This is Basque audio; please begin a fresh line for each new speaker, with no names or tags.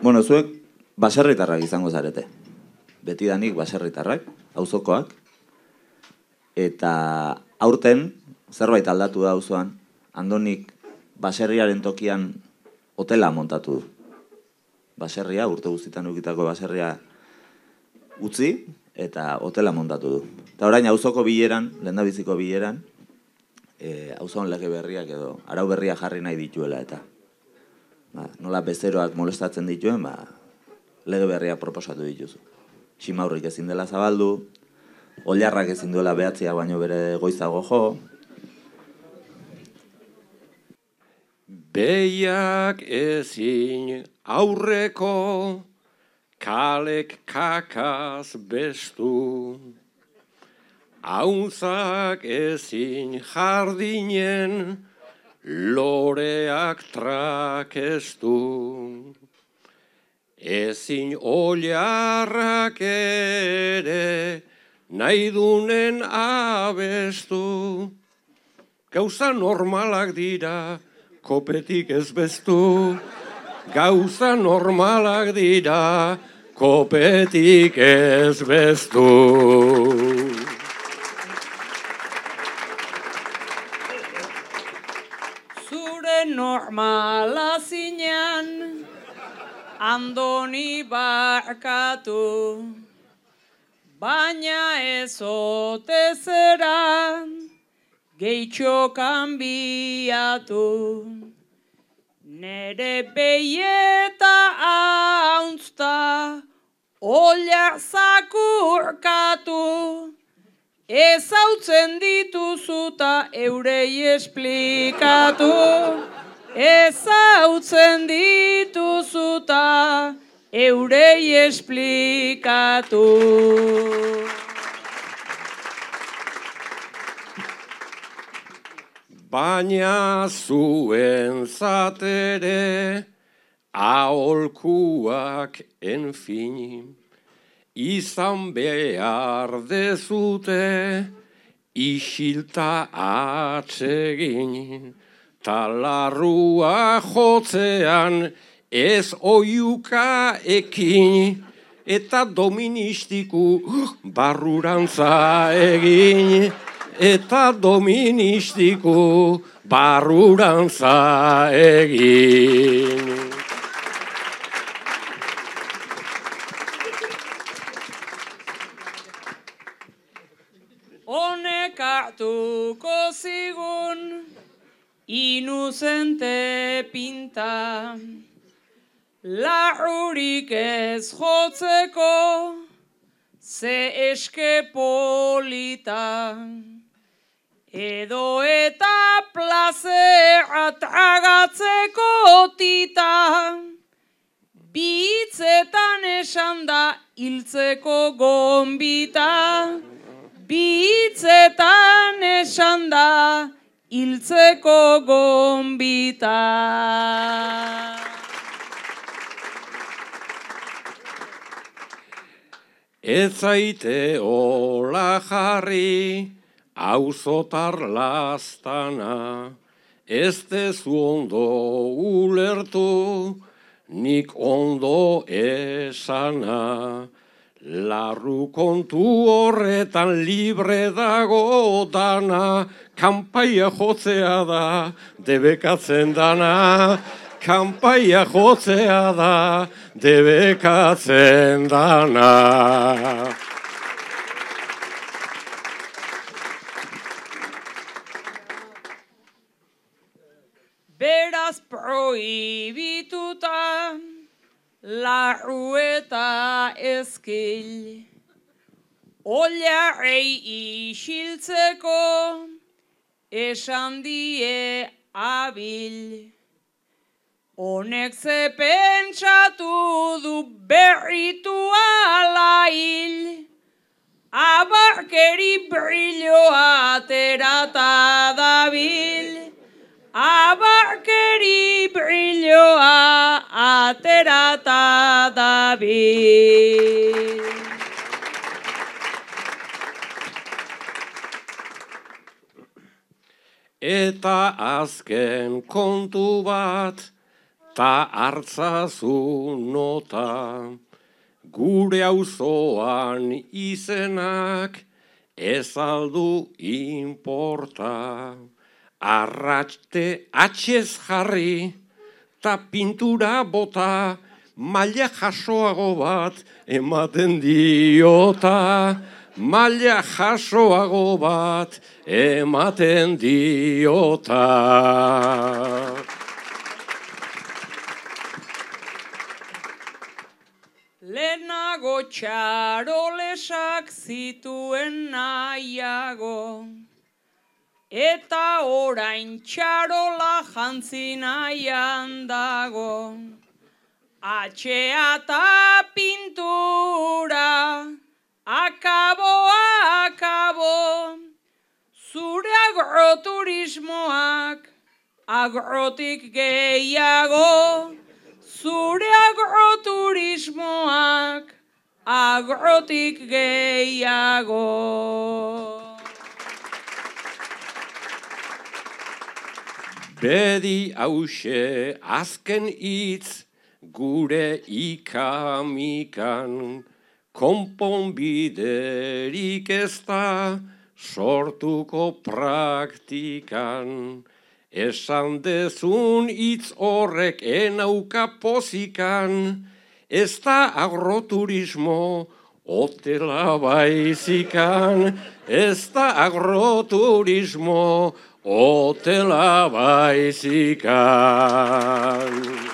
Bueno, zuek baserritarrak izango zarete. Betidanik baserritarrak, auzokoak. Eta aurten, zerbait aldatu da auzoan, Andonik baserriaren tokian hotela montatu du. Baserria, urte guztietan ukitako baserria utzi, eta hotela montatu du. Eta orain auzoko bileran, lehendabiziko bileran, auzoan lege berriak edo arau berriak jarri nahi dituela eta nola bezeroak molestatzen dituen, lege berriak proposatu dituzu. Simaurrik ezin dela zabaldu, Ollarrak ezin duela behatzia baino bere goizago jo.
Behiak ezin aurreko, kalek kakaz bestu. Auntzak ezin jardinen, loreak trakestu. Ezin ollarrak ere, nahi dunen abestu. Gauza normalak dira, kopetik ez bestu. Gauza normalak dira, kopetik ez bestu.
Zure normala zinean, Andoni barkatu, baina ez ote zera, gehitxo kanbiatu. Nere behieta hauntzta, ollar zakurkatu, ezautzen dituzuta eurei esplikatu. Ezautzen dituzuta eurei esplikatu.
Baina zuen zatere, aholkuak enfin, izan behar dezute, isilta atsegin. Talarrua jotzean ez oiuka ekin, eta doministiku barrurantza egin. Eta doministiku barrurantza egin.
Honek hartuko zigun, inuzente pinta, larrurik ez jotzeko, ze eske polita, edo eta plazera tragatzeko tita, bitzetan esan da hiltzeko gonbita, bitzetan esan da hiltzeko gonbita.
Ez zaite hola jarri, auzotar lastana, ez dezu ondo ulertu, nik ondo esana. Larru kontu horretan libre dago dana, kanpaia jotzea da, debekatzen dana. Kanpaia jotzea da, debekatzen dana.
Beraz prohibituta, larru eta ezkil, ollarrei isiltzeko, esan die abil. Honek ze pentsatu du berritu ala hil, abarkeri brilloa aterata dabil. Abarkeri brilloa aterata dabil.
Eta azken kontu bat, ta hartzazu nota, gure auzoan izenak ez aldu inporta. Arratxe atxez jarri, ta pintura bota, maila jasoago bat ematen diota. Maila jasoago bat ematen diota.
Lehenago txarolesak zituen nahiago, eta orain txarola jantzi nahian dago. Atxea eta pintura, akabo, zure agroturismoak, agrotik gehiago. Zure agroturismoak, agrotik gehiago.
Bedi hause azken hitz gure ikamikan, konponbiderik ez da sortuko praktikan. Esan dezun hitz horrek enauka pozikan, ez da agroturismo hotela baizikan, ez da agroturismo hotela baizikan.